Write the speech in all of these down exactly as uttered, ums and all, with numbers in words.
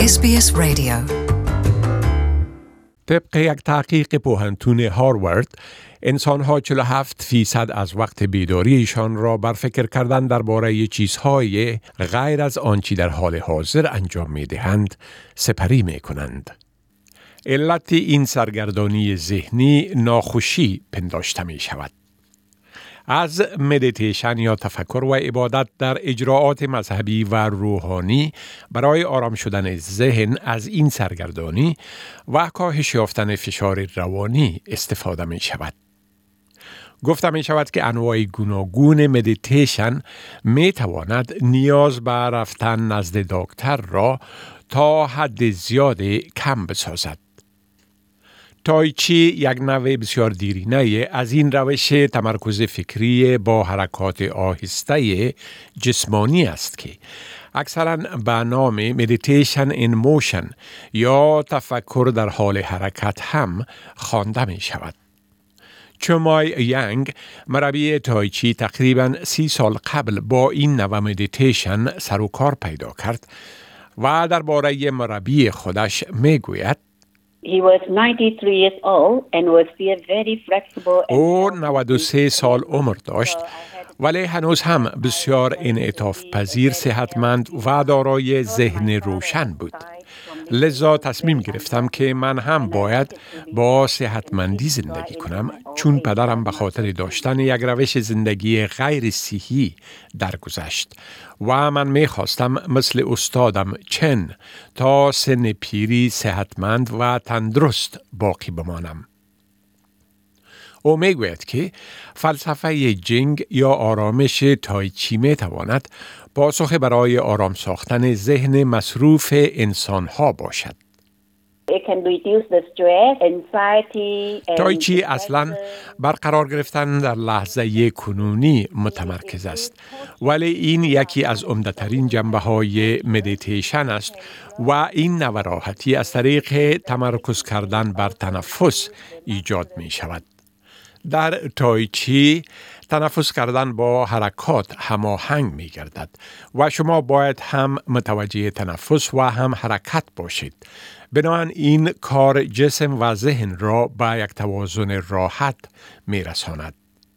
اس بی اس رادیو. طبق یک تحقیق پوهنتون هاروارد، انسان‌ها چهل و هفت فیصد از وقت بیداریشان را بر فکر کردن درباره چیزهای غیر از آنچه در حال حاضر انجام می‌دهند سپری می‌کنند. علت این سرگردانی ذهنی ناخوشی پنداشته می‌شود. از مدیتیشن یا تفکر و عبادت در اجراعات مذهبی و روحانی برای آرام شدن ذهن از این سرگردانی و کاهش یافتن فشار روانی استفاده می شود. گفته می شود که انواع گوناگون مدیتیشن می تواند نیاز به رفتن نزد دکتر را تا حد زیادی کم بسازد. تایچی یک نوع بسیار دیرینه از این روش تمرکز فکری با حرکات آهسته جسمانی است که اکثراً به نام meditation in motion یا تفکر در حال حرکت هم خوانده می شود. چومای ینگ، مربی تایچی، تقریباً سی سال قبل با این نوع مدیتیشن سر و کار پیدا کرد و درباره مربی خودش می گوید He was ninety-three years old and was still very flexible. او نود و سه سال عمر داشت ولی هنوز هم بسیار انعطاف پذیر، صحتمند و دارای ذهن روشن بود. لذا تصمیم گرفتم که من هم باید با صحتمندی زندگی کنم، چون پدرم به خاطر داشتن یک روش زندگی غیر صحی درگذشت و من می خواستم مثل استادم چن تا سن پیری صحتمند و تندرست باقی بمانم. او می گوید که فلسفه جینگ یا آرامش تایچی می تواند پاسخ برای آرام ساختن ذهن مصروف انسان‌ها باشد. It can reduce the stress, anxiety, and تایچی اصلاً برقرار گرفتن در لحظه کنونی متمرکز است، ولی این یکی از عمده‌ترین جنبه‌های مدیتیشن است و این نوع راحتی از طریق تمرکز کردن بر تنفس ایجاد می شود. در تایچی تنفس کردن با حرکات هماهنگ می گردد و شما باید هم متوجه تنفس و هم حرکت باشید. بنابراین این کار جسم و ذهن را به یک توازن راحت می رساند.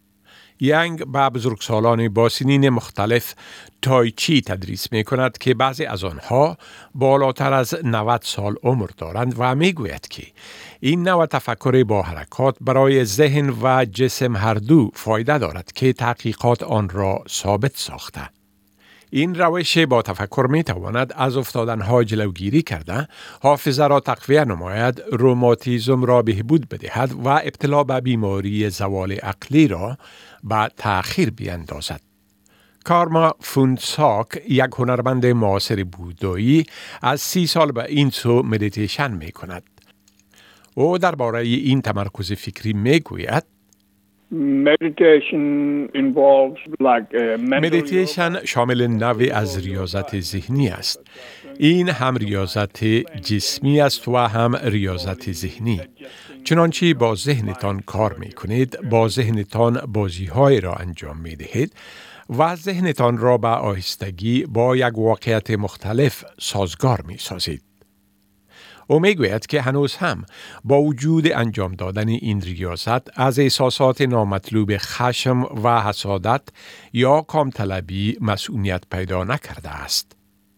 ینگ به بزرگسالان با سنین مختلف تایچی تدریس می کند که بعضی از آنها بالاتر از نود سال عمر دارند و می گوید که این نوع تفکر با حرکات برای ذهن و جسم هر دو فایده دارد که تحقیقات آن را ثابت ساخته. این روش با تفکر می تواند از افتادنها جلوگیری کرده، حافظه را تقویت نماید، روماتیسم را بهبود بدهد و ابتلا به بیماری زوال عقلی را به تأخیر بیندازد. کارما فونساک، یک هنرمند معاصر بودایی، از سی سال به این سو مدیتیشن می کند. او درباره این تمرکز فکری می گوید Meditation involves like uh, mental مدیتیشن شامل نوعی از ریاضت ذهنی است. این هم ریاضت جسمی است و هم ریاضت ذهنی. چنانچه با ذهنتان کار می کنید، با ذهنتان بازی‌های را انجام می دهید و ذهنتان را به آهستگی با یک واقعیت مختلف سازگار می سازید. او می گوید که هنوز هم با وجود انجام دادن این ریاضت از احساسات نامطلوب خشم و حسادت یا کامطلبی مسئولیت پیدا نکرده است.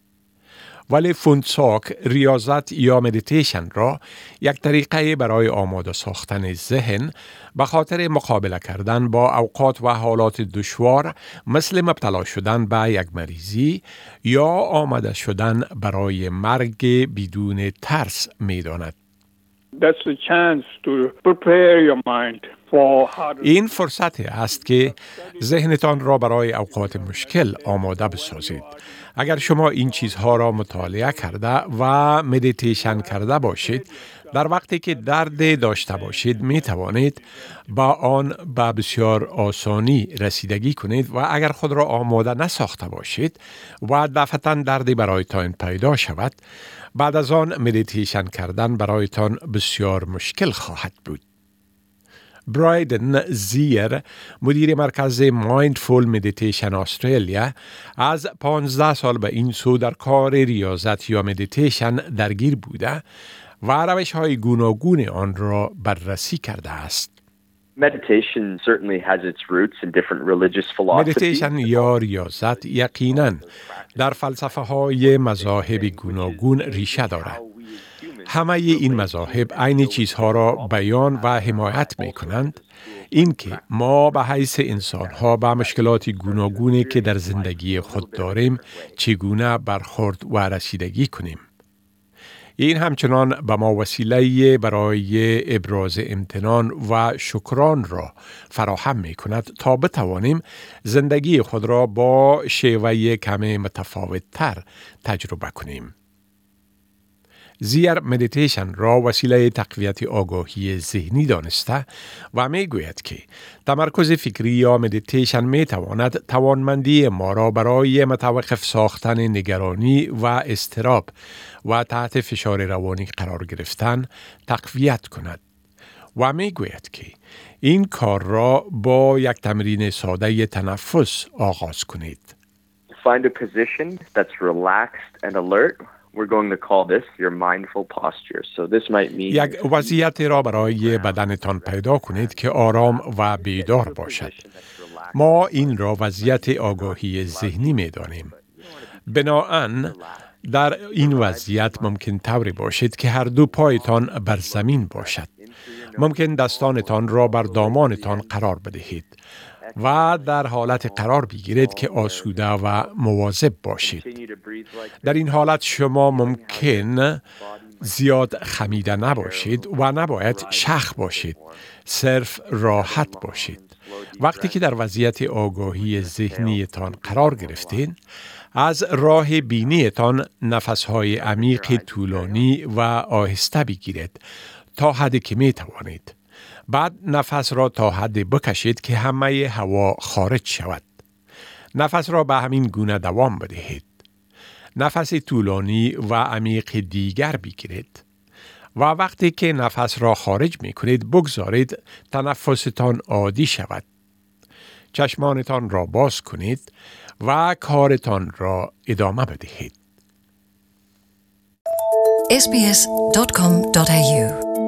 ولی فونساک ریاضت یا مدیتیشن را یک طریقه برای آماده ساختن ذهن به خاطر مقابله کردن با اوقات و حالات دشوار مثل مبتلا شدن به یک مریضی یا آماده شدن برای مرگ بدون ترس می داند. That's the chance to prepare your mind for how to این فرصتی است که ذهنتان را برای اوقات مشکل آماده بسازید. اگر شما این چیزها را مطالعه کرده و مدیتیشن کرده باشید، در وقتی که درد داشته باشید می توانید با آن به بسیار آسانی رسیدگی کنید و اگر خود را آماده نساخته باشید و دفعتاً دردی برایتان پیدا شود، بعد از آن مدیتیشن کردن برایتان بسیار مشکل خواهد بود. برایدن زیر، مدیر مرکز مایندفول مدیتیشن استرالیا، از پانزده سال به این سو در کار ریاضت یا مدیتیشن درگیر بوده و روش‌های گوناگون آن را بررسی کرده است. Meditation certainly has its roots in different religious philosophies. مدیتیشن یا ریاضت یقیناً در فلسفه های مذاهب گوناگون ریشه دارد. همه این مذاهب عین چیزها را بیان و حمایت می کنند، اینکه ما به حیث انسان‌ها با مشکلات گوناگونی که در زندگی خود داریم چگونه برخورد و رسیدگی کنیم. این همچنان به ما وسیله برای ابراز امتنان و شکران را فراهم می کند تا بتوانیم زندگی خود را با شیوه کمی متفاوت تر تجربه کنیم. زیر مدیتیشن را وسیله تقویت آگاهی ذهنی دانسته و می گوید که تمرکز فکری یا مدیتیشن می تواند توانمندی ما را برای متوقف ساختن نگرانی و اضطراب و تحت فشار روانی قرار گرفتن تقویت کند و می گوید که این کار را با یک تمرین ساده تنفس آغاز کنید. Find a position that's relaxed and alert. We're going to call this your mindful posture. So this might mean یک وضعیت را برای بدنتان پیدا کنید که آرام و بیدار باشد. ما این را وضعیت آگاهی ذهنی می دانیم. بنابراین در این وضعیت ممکن طوری باشید که هر دو پایتان بر زمین باشد. ممکن دستانتان را بر دامانتان قرار بدهید و در حالت قرار بگیرید که آسوده و مواظب باشید. در این حالت شما ممکن زیاد خمیده نباشید و نباید شخ باشید. صرف راحت باشید. وقتی که در وضعیت آگاهی ذهنیتان قرار گرفتین، از راه بینیتان نفسهای عمیق طولانی و آهسته بگیرید تا حدی که می توانید. بعد نفس را تا حدی بکشید که همه هوا خارج شود. نفس را به همین گونه دوام بدهید. نفس طولانی و عمیق دیگر بگیرید. و وقتی که نفس را خارج می کنید بگذارید تنفستان عادی شود. چشمانتان را باز کنید و کارتان را ادامه بدهید. اس بی اس دات کام دات ای یو